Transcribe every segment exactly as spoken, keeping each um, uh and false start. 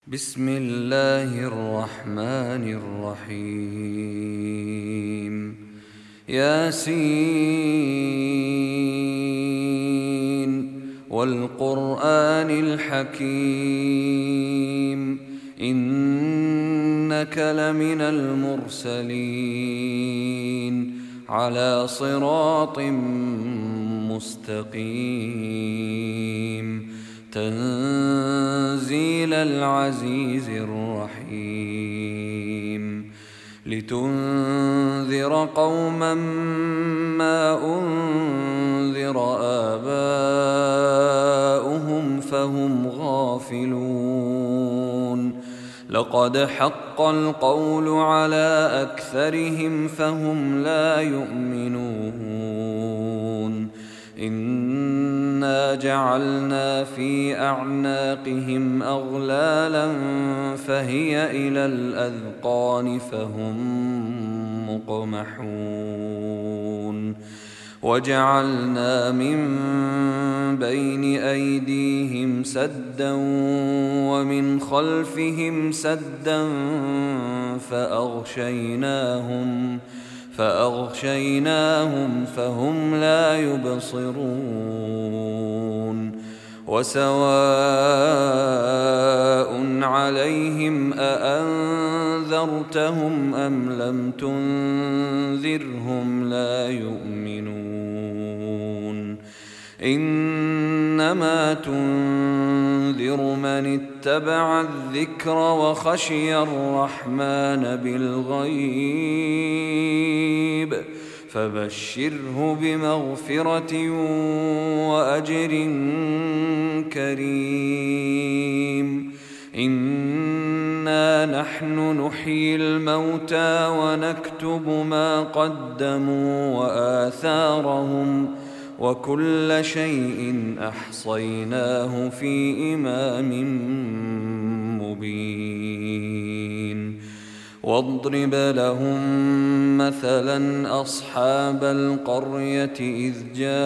بسم الله الرحمن الرحيم. ياسين والقرآن الحكيم إنك لمن المرسلين على صراط مستقيم تنزيل العزيز الرحيم لتنذر قوما ما أنذر آباؤهم فهم غافلون لقد حق القول على أكثرهم فهم لا يؤمنون إنا جعلنا في أعناقهم أغلالا فهي إلى الأذقان فهم مقمحون وجعلنا من بين أيديهم سدا ومن خلفهم سدا فأغشيناهم فأغشيناهم فهم لا يبصرون وسواء عليهم أأنذرتهم أم لم تنذرهم لا يؤمنون إنما تنذر من اتبع الذكر وخشي الرحمن بالغيب فبشره بمغفرة وأجر كريم إنا نحن نحيي الموتى ونكتب ما قدموا وآثارهم وكل شيء أحصيناه في إمام مبين واضرب لهم مثلا أصحاب القرية إذ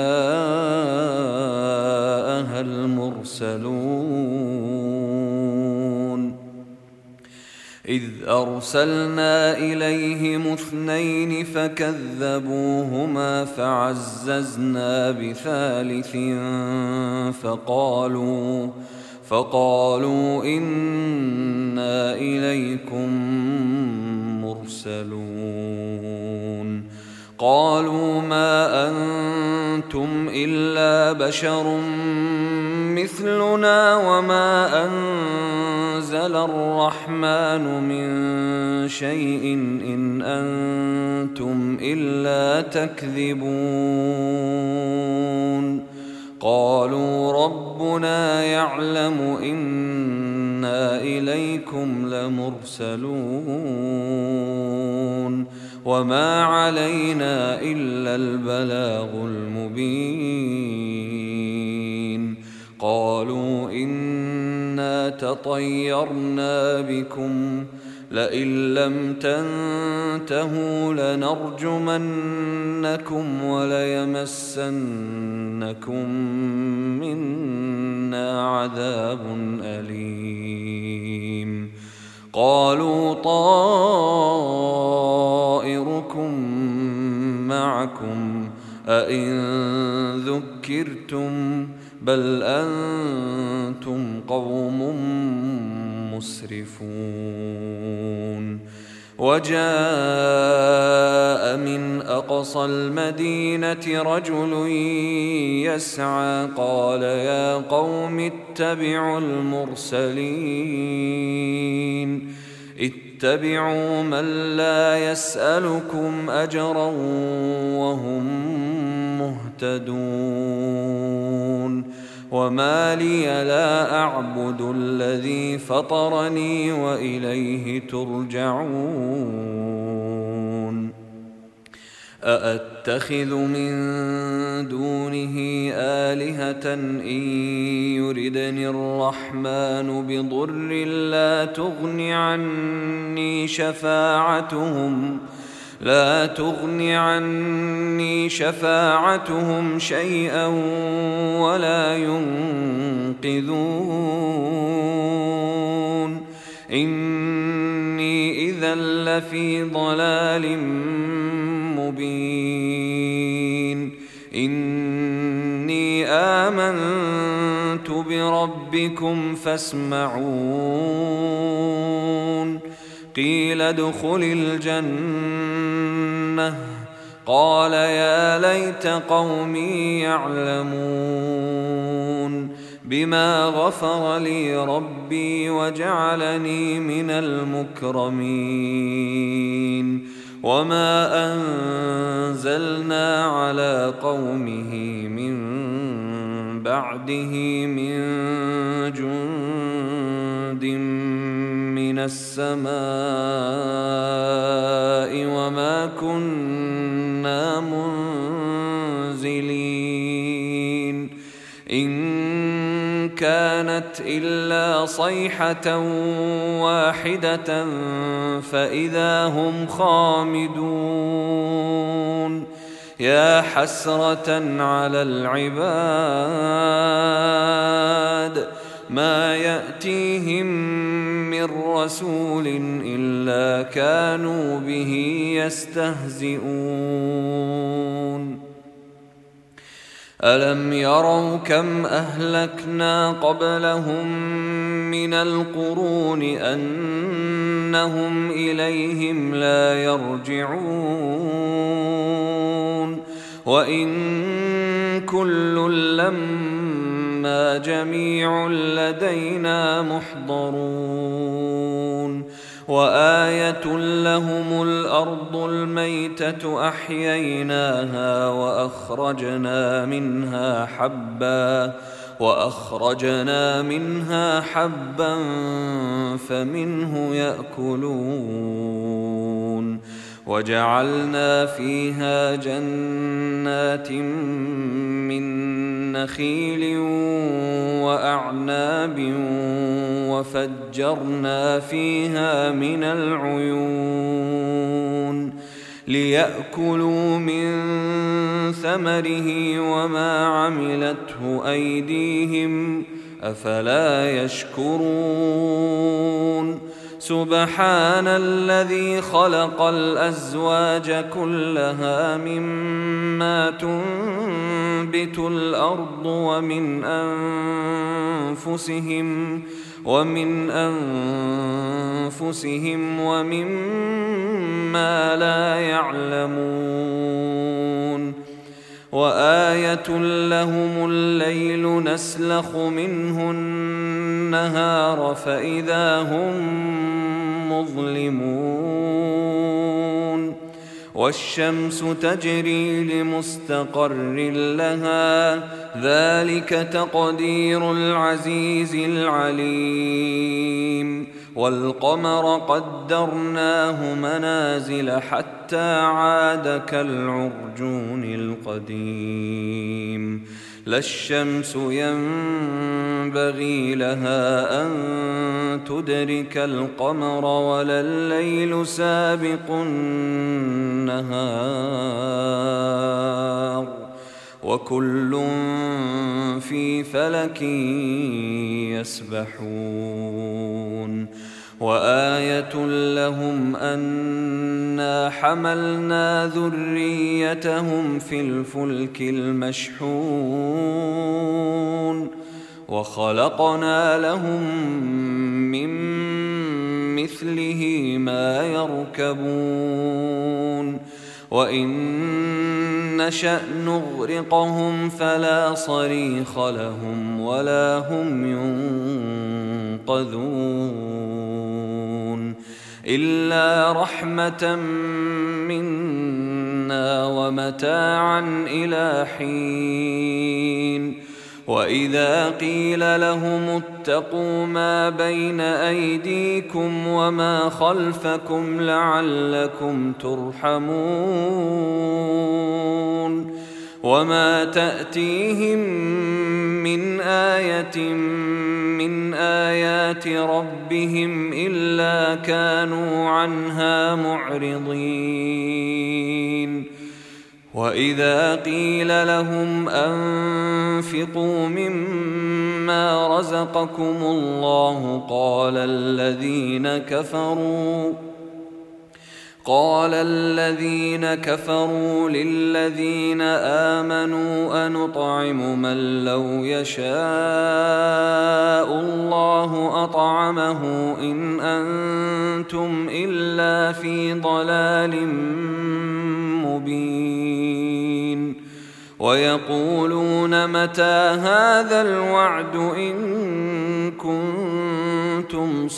جاءها المرسلون إذ أرسلنا إليهم اثنين فكذبوهما فعززنا بثالث فقالوا فقالوا إنا إليكم مرسلون قالوا ما أنتم إلا بشر مثلنا وما أنزل الرحمن من شيء إن أنتم إلا تكذبون قالوا ربنا يعلم إنا إليكم لمرسلون وما علينا إلا البلاغ المبين قالوا إنا تطيرنا بكم لئن لم تنتهوا لنرجمنكم وليمسنكم منا عذاب أليم قالوا طائركم معكم أئن ذكرتم بل أنتم قوم مسرفون وجاء من أقصى المدينة رجل يسعى قال يا قوم اتبعوا المرسلين اتبعوا من لا يسألكم أجرا وهم مهتدون وما لي لا أعبد الذي فطرني وإليه ترجعون أأتخذ من دونه آلهة إن يردني الرحمن بضر لا تغن عني شفاعتهم لا تغن عني شفاعتهم شيئا ولا ينقذون إني إذا لفي ضلال مبين إني آمنت بربكم فاسمعون قيل ادخل الجنة قال يا ليت قومي يعلمون بما غفر لي ربي وجعلني من المكرمين وما أنزلنا على قومه من بعده من جند من السماء وما كنا منزلين إن كانت إلا صيحة واحدة فإذا هم خامدون يا حسرة على العباد ما يأتيهم من رسول إلا كانوا به يستهزئون ألم يروا كم أهلكنا قبلهم من القرون أنهم إليهم لا يرجعون وإن كل لما جميع لدينا محضرون وآية لهم الأرض الميتة أحييناها وأخرجنا منها حبا وأخرجنا منها حبا فمنه يأكلون وجعلنا فيها جنات من نخيل وأعناب وفجرنا فيها من العيون ليأكلوا من ثمره وما عملته أيديهم أفلا يشكرون سبحان الذي خلق الأزواج كلها مما تنبت الأرض ومن أنفسهم ومن أنفسهم ومما لا يعلمون وآية لهم الليل نسلخ منه النهار فإذا هم مظلمون والشمس تجري لمستقر لها ذلك تقدير العزيز العليم والقمر قدرناه منازل حتى عاد كالعرجون القديم لا الشمس ينبغي لها أن تدرك القمر ولا الليل سابق النهار وكل في فلك يسبحون وآية لهم أنا حملنا ذريتهم في الفلك المشحون وخلقنا لهم من مثله ما يركبون وإن نشأ نغرقهم فلا صريخ لهم ولا هم ينقذون إلا رحمة منا ومتاعا إلى حين وإذا قيل لهم اتقوا ما بين أيديكم وما خلفكم لعلكم ترحمون وما تأتيهم من آية من آيات ربهم إلا كانوا عنها معرضين وإذا قيل لهم أنفقوا مما رزقكم الله قال الذين كفروا قال الذين كفروا للذين آمنوا أنطعم من لو يشاء الله أطعمه إن أنتم إلا في ضلال مبين ويقولون متى هذا الوعد إن كنتم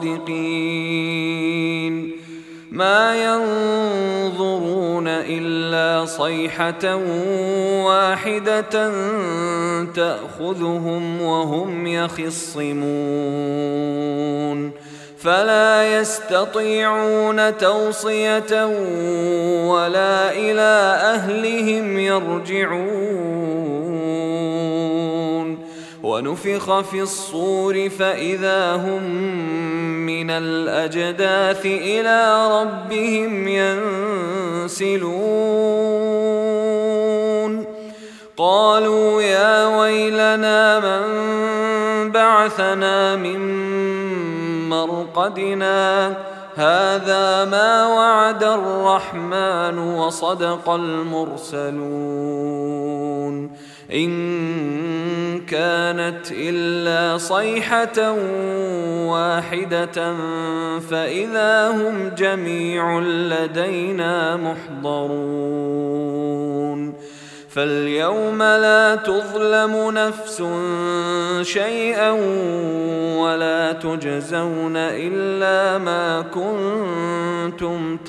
صادقين ما ينظرون إلا صيحة واحدة تأخذهم وهم يخصمون فلا يستطيعون توصية ولا إلى أهلهم يرجعون ونفخ في الصور فإذا هم من الأجداث إلى ربهم ينسلون قالوا يا ويلنا من بعثنا من مرقدنا هذا ما وعد الرحمن وصدق المرسلون إن كانت إلا صيحة واحدة فإذا هم جميع لدينا محضرون فاليوم لا تظلم نفس شيئا ولا تجزون إلا ما كنتم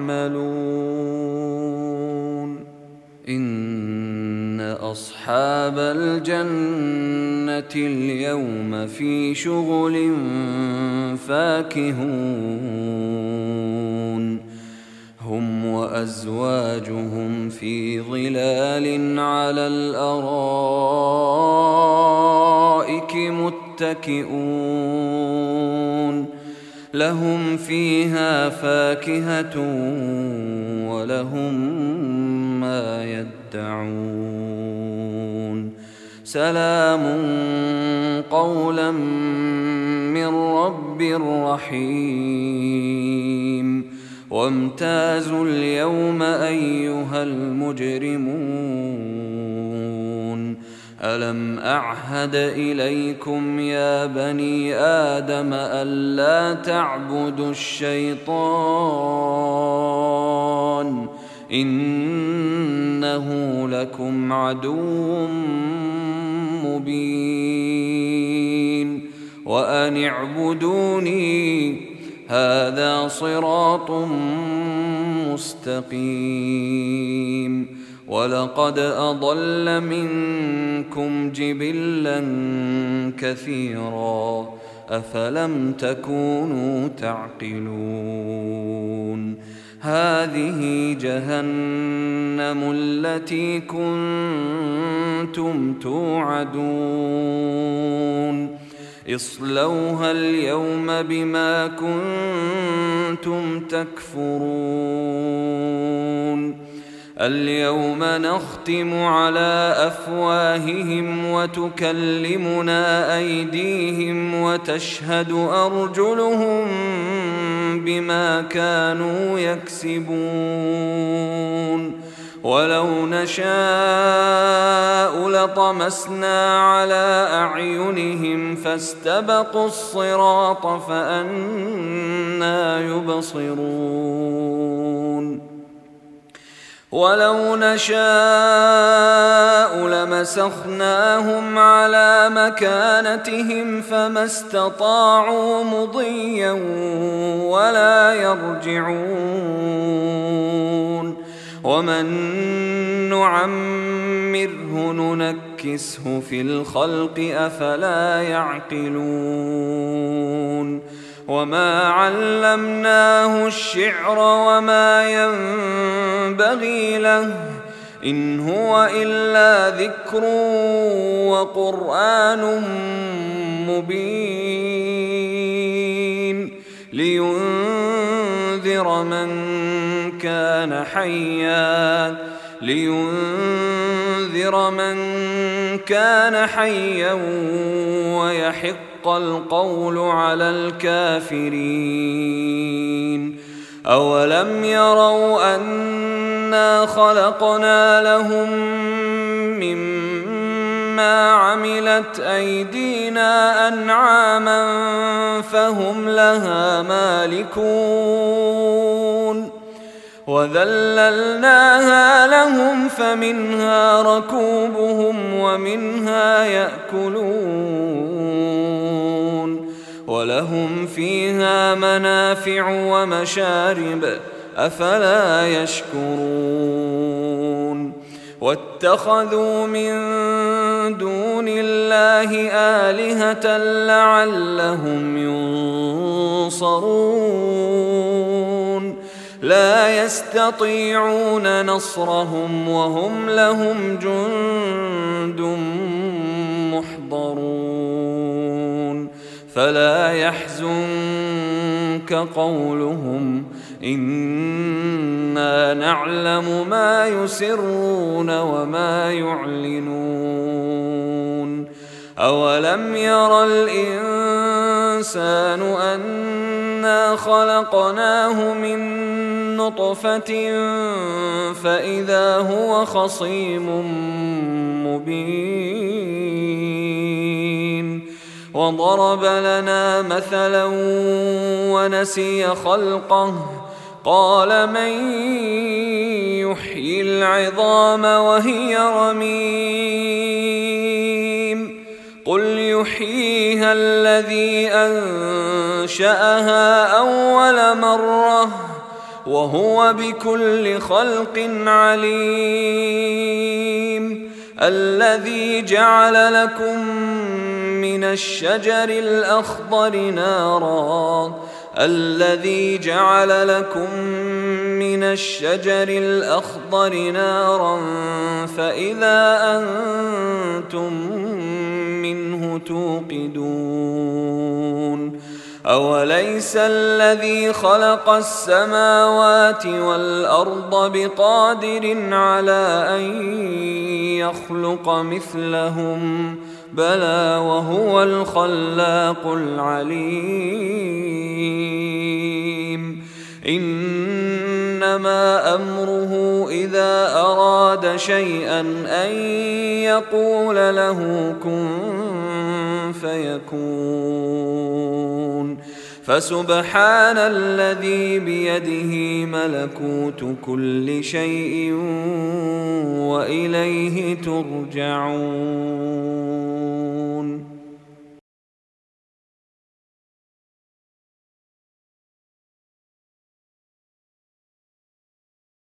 تعملون إن أصحاب الجنة اليوم في شغل فاكهون هم وأزواجهم في ظلال على الأرائك متكئون لهم فيها فاكهة ولهم ما يدعون سلام قولا من رب رحيم وامتازوا اليوم أيها المجرمون ألم أعهد إليكم يا بني آدم ألا تعبدوا الشيطان إنه لكم عدو مبين وأن اعبدوني هذا صراط مستقيم ولقد أضل منكم جبلا كثيرا أفلم تكونوا تعقلون هذه جهنم التي كنتم توعدون اصلوها اليوم بما كنتم تكفرون اليوم نختم على أفواههم وتكلمنا أيديهم وتشهد أرجلهم بما كانوا يكسبون ولو نشاء لطمسنا على أعينهم فاستبقوا الصراط فأنى يبصرون ولو نشاء لمسخناهم على مكانتهم فما استطاعوا مضيا ولا يرجعون ومن نعمره ننكسه في الخلق أفلا يعقلون وما علمناه الشعر وما ينبغي له إن هو إلا ذكر وقرآن مبين لينذر من كان حيا لينذر من كان حيا ويحق القول على الكافرين. أولم يروا أنا خلقنا لهم مما عملت أيدينا أنعاما فهم لها مالكون وذللناها لهم فمنها ركوبهم ومنها يأكلون ولهم فيها منافع ومشارب أفلا يشكرون. واتخذوا من دون الله آلهة لعلهم ينصرون لا يستطيعون نصرهم وهم لهم جند محضرون. فلا يحزنك قولهم إنا نعلم ما يسرون وما يعلنون. أولم ير الإنسان أنا خلقناه من نطفة فإذا هو خصيم مبين وضرب لنا مثلا ونسي خلقه قال من يحيي العظام وهي رميم قل يحييها الذي أنشأها أول مرة وهو بكل خلق عليم. الذي جعل لكم من الشجر الأخضر نارا الذي جعل لكم من الشجر الأخضر نارا فإذا أنتم منه توقدون. أوليس الذي خلق السماوات والأرض بقادر على أن يخلق مثلهم بلى وهو الخلاق العليم. إنما أمره إذا أراد شيئا أن يقول له كن فيكون. فسبحان الذي بيده ملكوت كل شيء وإليه ترجعون.